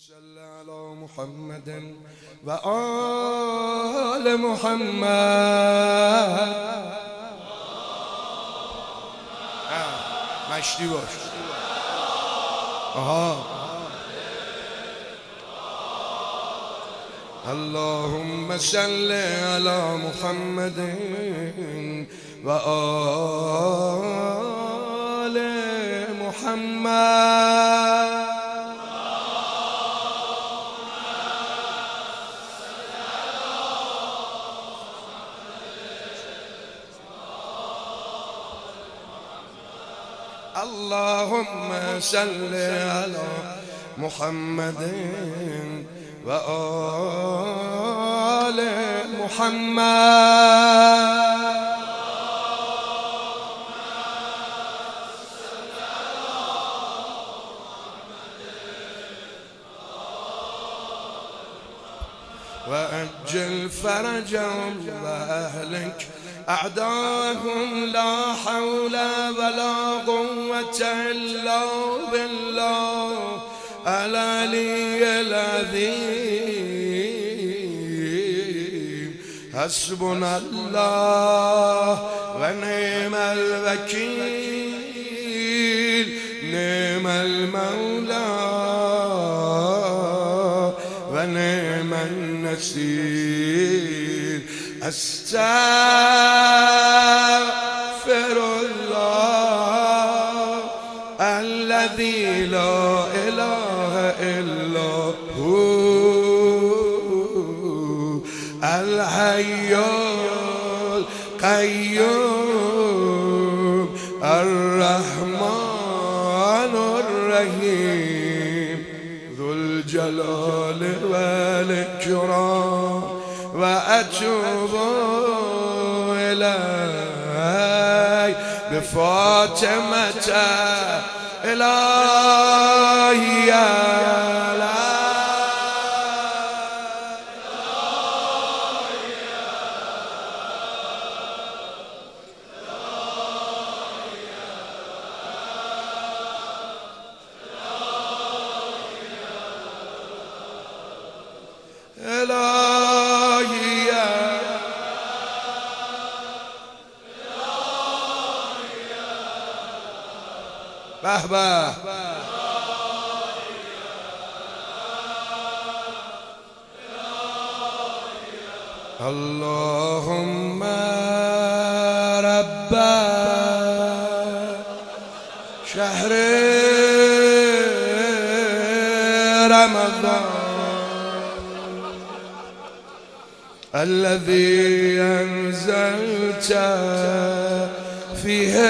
صل على محمد و آل محمد. مشتی باش. اللهم صل على محمد و آل محمد. اللهم صل على محمد و آل محمد. وأجل فرجهم وأهلك أعداهم لا حول ولا قوة إلا بالله العلي العظيم. حسبنا الله ونعم الوكيل، نعم المولى ونعم النصير. أستغفر الله الذي لا إله إلا هو الحي القيوم الرحمن الرحيم ذو الجلال والإكرام. وأتوب إليك بفاطمة إلهي يا بهبه. اللهم رب شهر رمضان الذي أنزلت فيه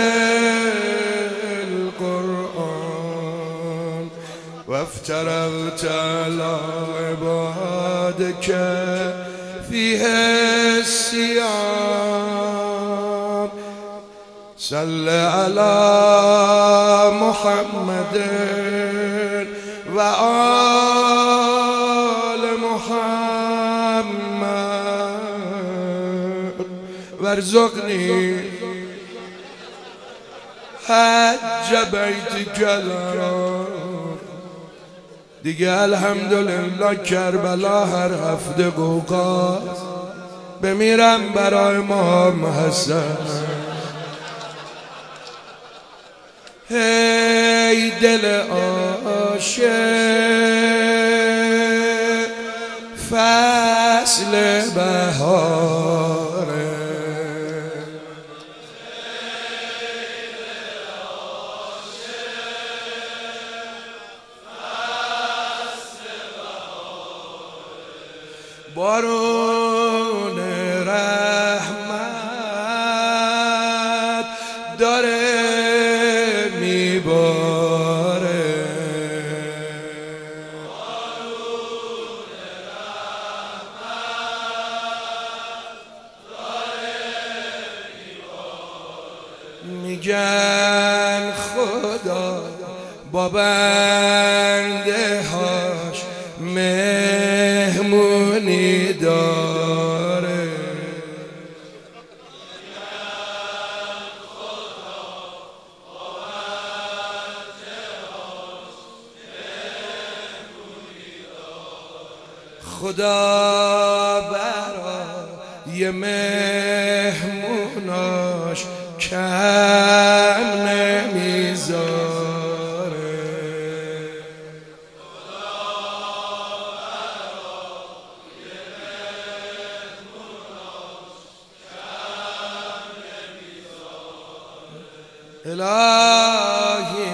وافترضت على عبادك فيه الصيام. صل على محمد وآل محمد وارزقني حج بيتك الحرام. دیگه الحمدلله کربلا هر هفته قوقاز بمیرم برای امام حسن. هی دل عاشق فصل بهاره. بارون رحمت داره میباره. بارون رحمت داره میباره. میگن خدا با بنده هاش مهمونی داره. خدا برای مهموناش کم نمیذاره. الهی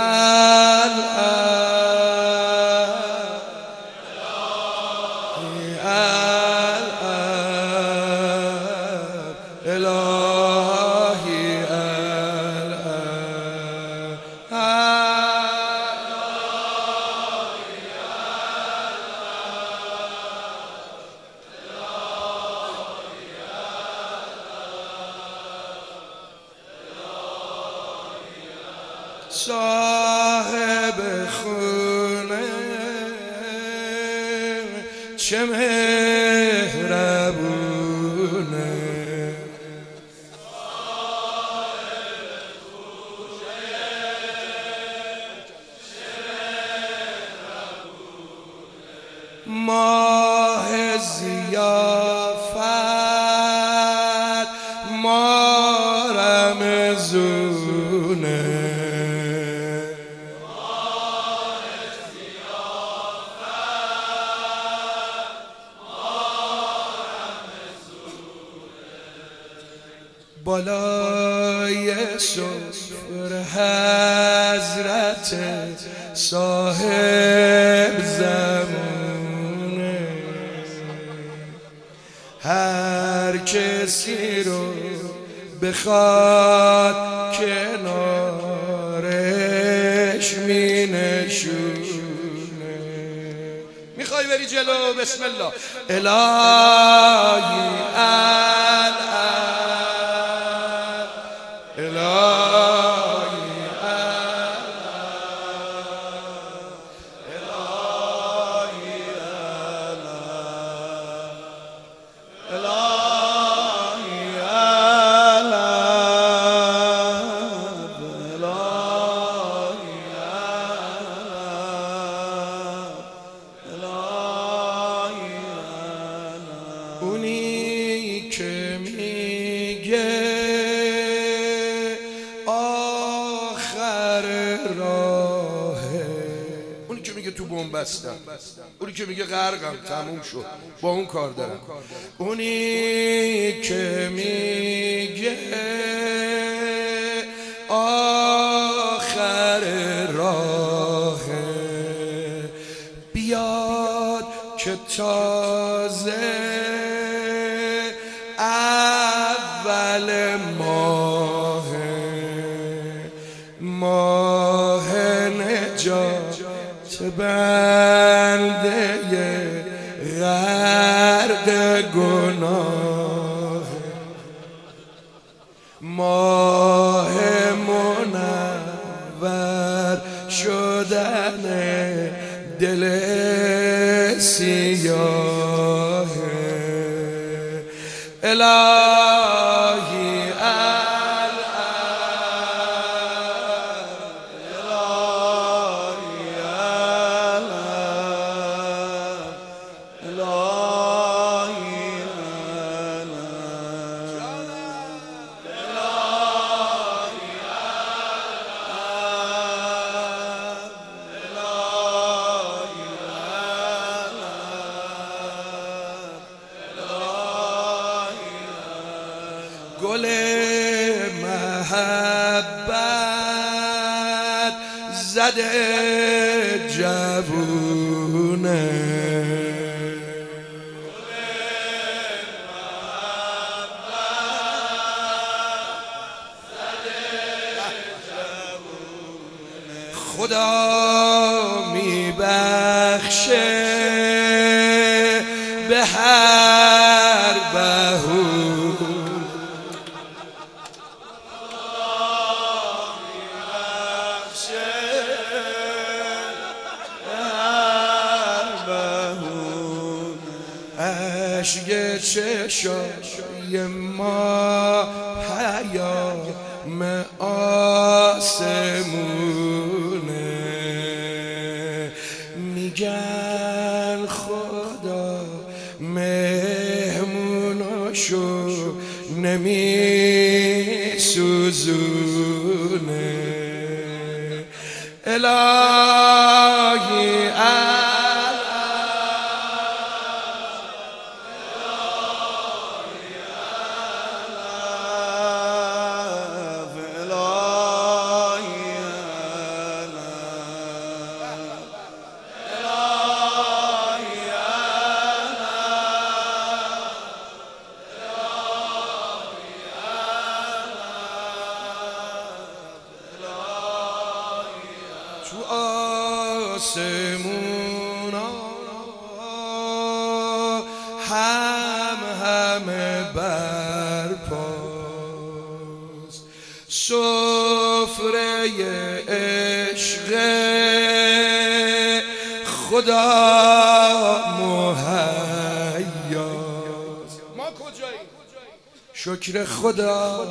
صاحب خونه چه مهربونه، ماه ضیافت ما رمزونه، بالای سفره حضرت صاحب زمونه، هر کسی رو بخواد کنارش می نشونه. میخوای بری جلو؟ بسم الله. الهی اونی که میگه آخر راهه، اونی که میگه تو بنبستم، اونی که میگه غرقم تموم شد با اون کار دارم، اونی که میگه آخر راهه، بیاد که تازه اول ماه نجات بنده غرق گناه، ماه منور شدن دل سیاه. الهی گل محبت زده جوونه، خدا میبخشه به هر بهونه، اشک چشای ما پیام آسمونه، میگن خدا موشو نمی سوزونه الهی تو آسمونا همه برپاست سفره عشق خدا مهیاست. ما کجاییم؟ شکر خدا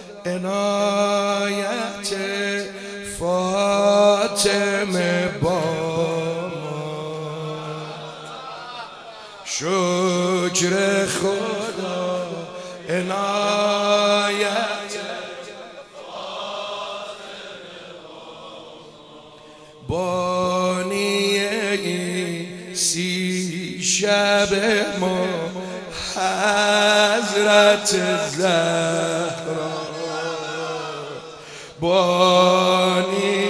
عنایت فاطمه با ما شکر خدا عنایت بانی این 30 شب ما حضرت زهرا بانی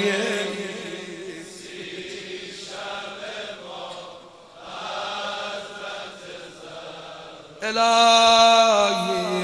الهی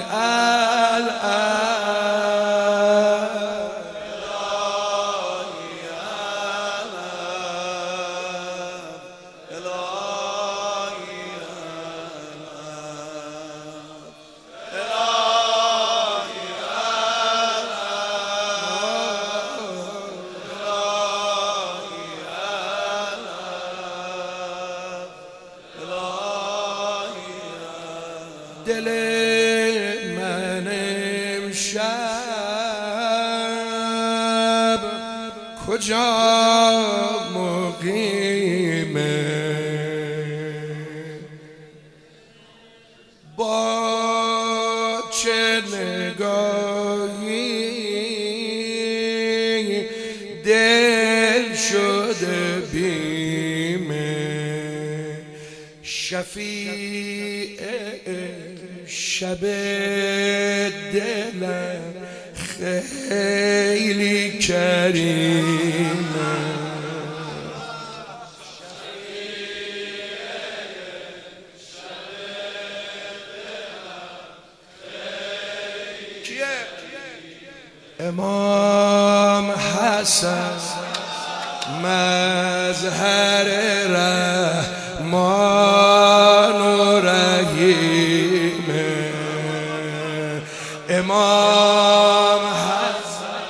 دل من امشب کجا مقیمه با چه نگاهی دل شده بیمه شفیع شب دلم خیلی کریمه کیه؟ امام حسن مظهر رحمان و رحیمه امام حسن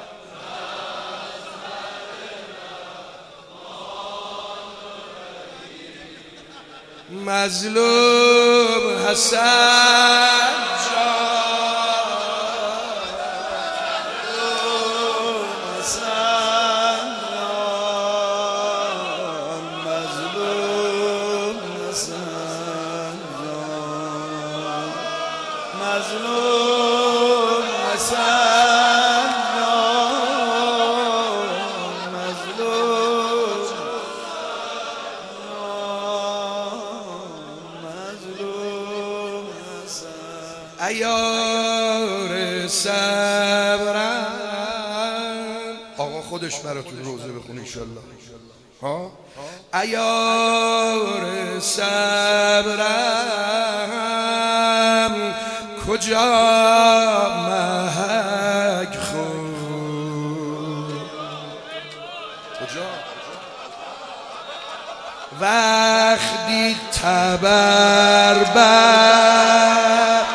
مظلوم حسن مظلوم حسن مظلوم حسن عیار صبرم آقا خودش براتون روزه بخونه انشالله ها عیار صبرم کجا محک خود کجا وقتی تبر بر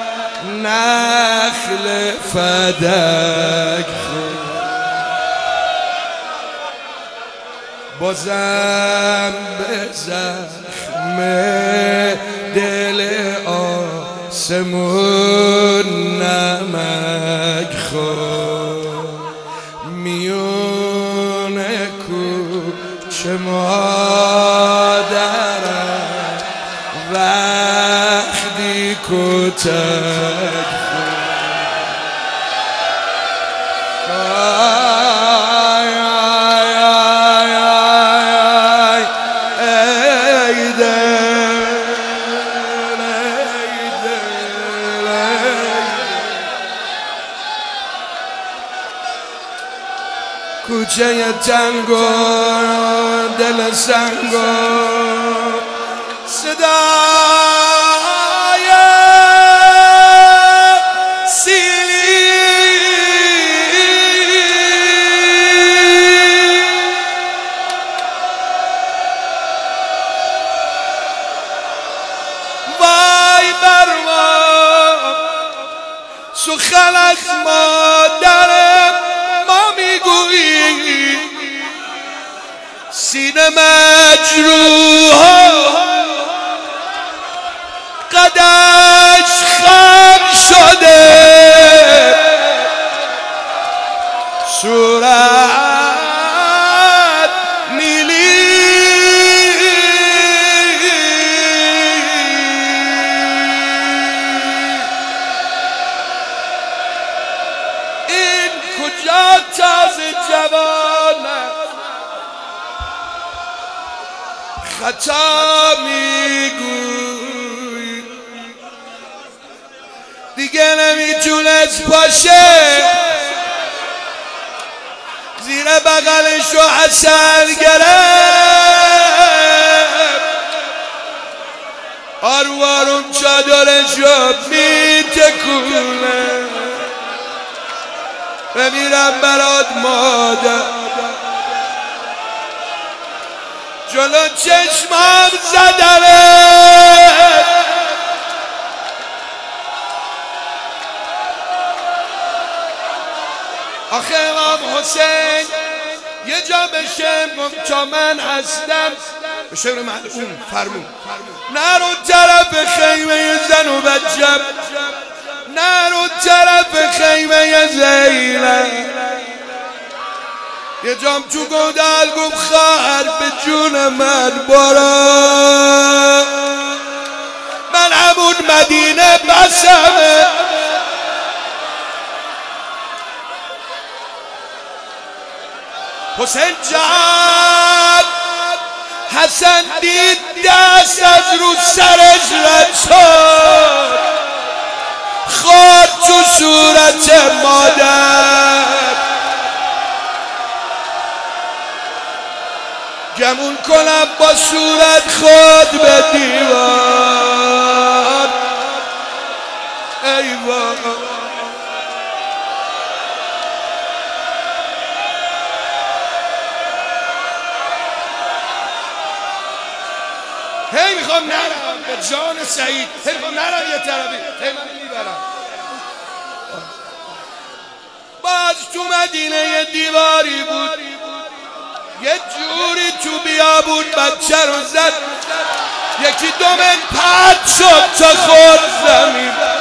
نخل فدک خود بازم به زخم دل آسمون نمک خود میون کوچه مادرم وقتی و تک کوچه تنگ و دل سنگ و صدای سیلی وای بر ما سخن از مادرم سینه مجروح قدش خم شده صورت نیلی این کجا تازه جوانه خطا میگوی دیگه نمیتونست پاشه زیر بغلشو حسن گرفت آروم آروم چادرشو میتکونه بمیرم برات مادر جلو چشمم زدنه آخه امام حسین یه جا بشه تا من هستم به شعر ملعون فرمون نرو طرف خیمه زن و بچم نرو طرف خیمه زینب یه جام تو گودال گفت خواهر به جون من برو من همون مدینه بسمه حسین جان حسن دید دست از رو سرش رد شد خورد تو صورت مادر گمون کنم با صورت خود به دیوار ای وای هی میخوام نرم به جان سعید هی میخوام نرم یه طرفی هی من میبرم باز تو مدینه یه دیواری بود یه جوری تو بیابون بچه رو زد یکی دومن پد شد تا خورد زمین